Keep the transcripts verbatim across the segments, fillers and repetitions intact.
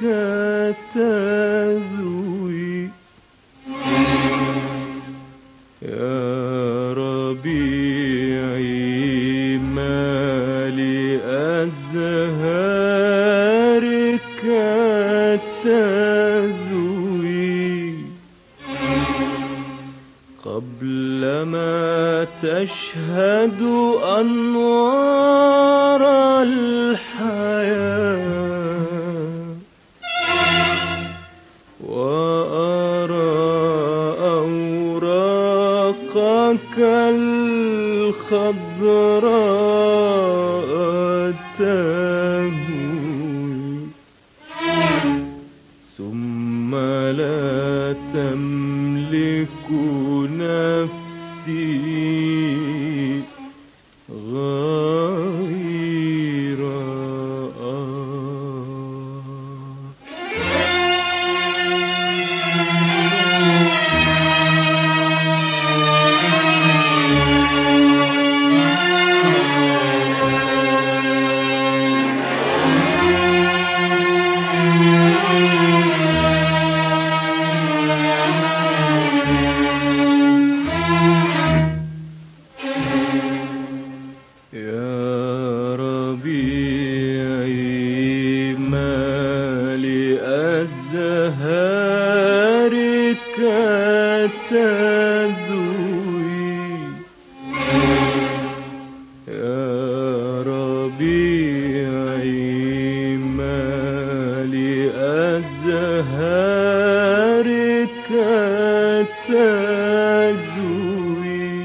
تذوي يا ربيعي ما لأزهارك تذوي قبل ما تشهد أنوار الحياة وأرى أوراقك الخضراء تهوي ثم لا تملك نفسي غير أزهارك تذوي يا ربيعي ما لأزهارك تذوي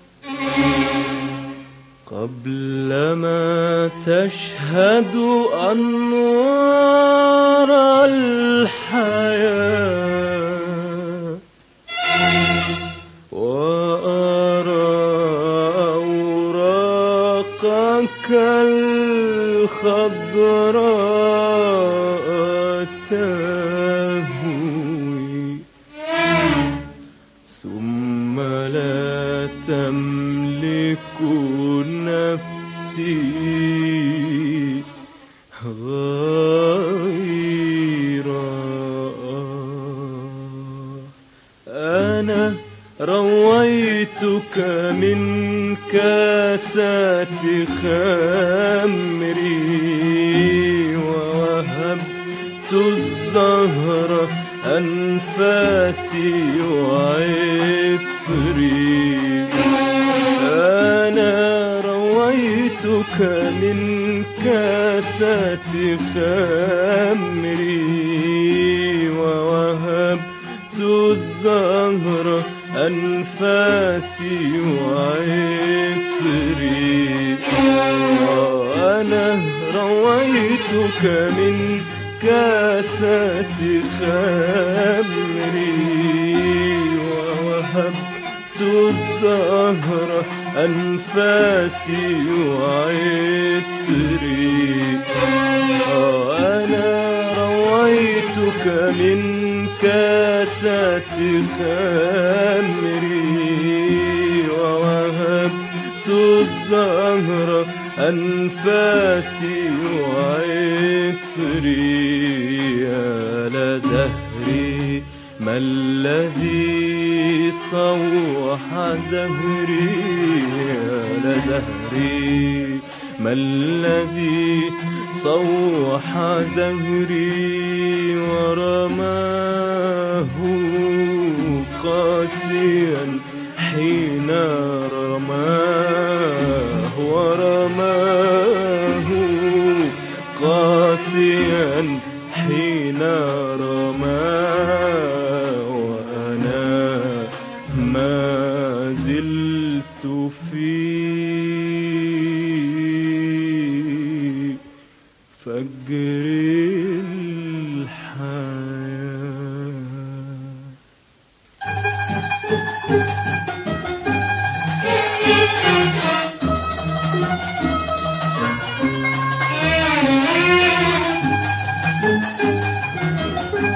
قبل ما تشهد أنوار الحياة وأرى أوراقك الخضراء تهوي ثم لا تملك نفسي غير أنا رويتك من كاسات خمري ووهبت الزهر أنفاسي وعطري أنا رويتك من كاسات خمري ووهبت الزهر أنفاسي وعطري وأنا رويتك من كاسات خمري ووهبت الزهر أنفاسي وعطري وأنا رويتك من كاسات خمري ووهبت الزهر أنفاسي وعطري يا لزهري ما الذي صوح زهري يا لزهري ما الذي صوح زهري ورماه قاسيا حين رماه ورماه قاسيا حين رماه وأنا ما زلت في فجر الحياة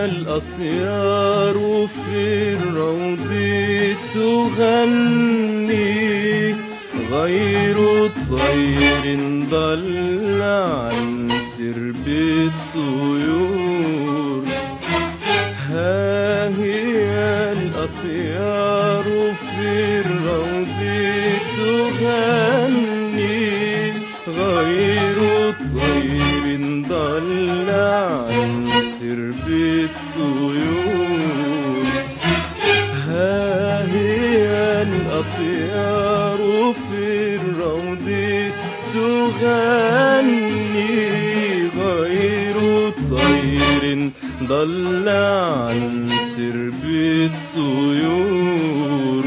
الأطيار في الروض تغني غير طير ضل عن سرب الطيور. ها هي الأطيار في الروض تغني غير طير ضل عن سرب الطيور. ها هي الأطيار في الروض تغني غير طير ضل عن سرب الطيور.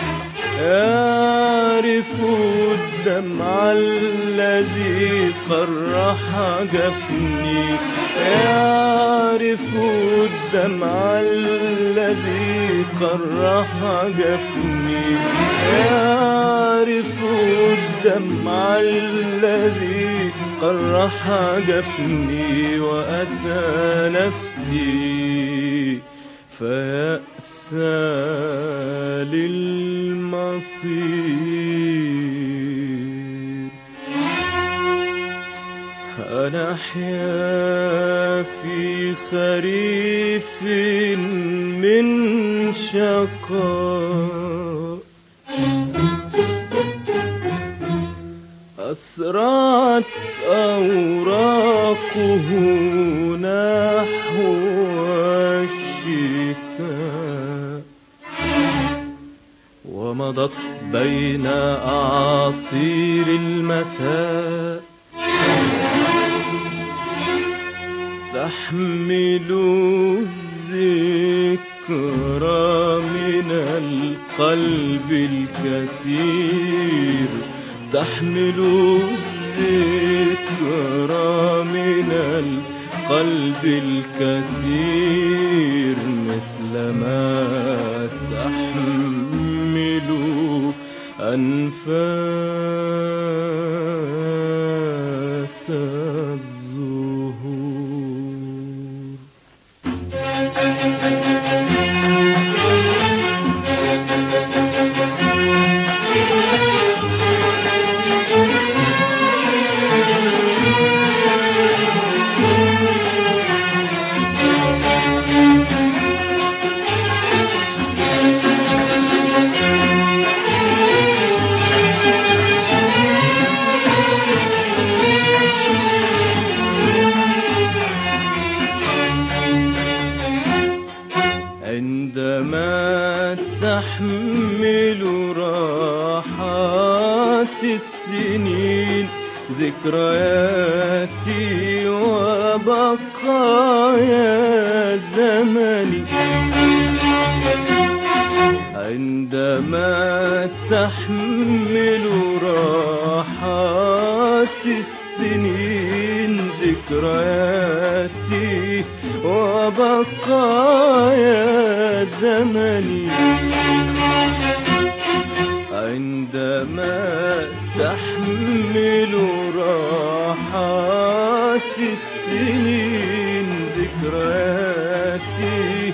يعرف الدمع الذي قرح جفني يعرف الدمع الذي قرح جفني يعرف الدمع الذي قرح جفني وأسى نفسي فيأسى للمصير. أنا أحيا في خريف من شقاء أسرعت أوراقه نحو الشتاء ومضت بين أعاصير المساء تحمل الذكرى من القلب الكثير تحمل الذكرى من القلب الكثير مثلما تحمل أنفاس الزهور. عندما تحمل راحات السنين ذكرياتي وبقايا زمني عندما تحمل راحات السنين ذكرياتي وبقايا زمني عندما تحمل راحات السنين ذكرياتي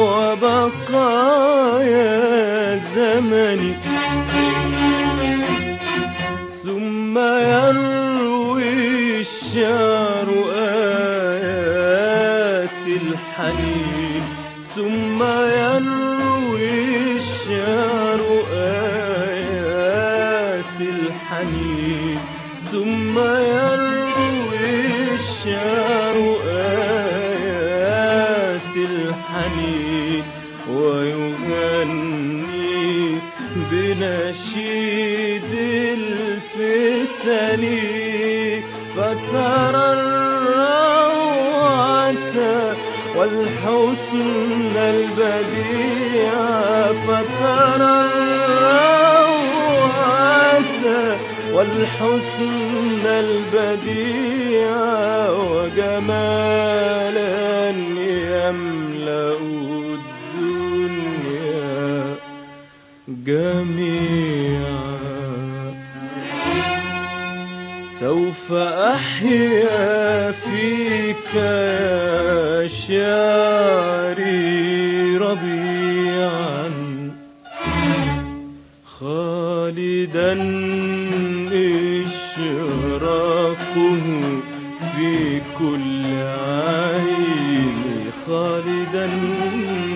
وبقايا زمني ثم يروي الشعر آيات الحنين ثم يروي الشعر آيات الحنين ثم يروي الشعر آيات الحنين ويغني بنشيد الفتن فترى الروعة والحسن البديع فترى الروعة والحسن البديع وجمالا يملأ الدنيا جميعا. سوف أحيا في فيك يا شعري ربيعا خالدا إشراقه في كل عين خالدا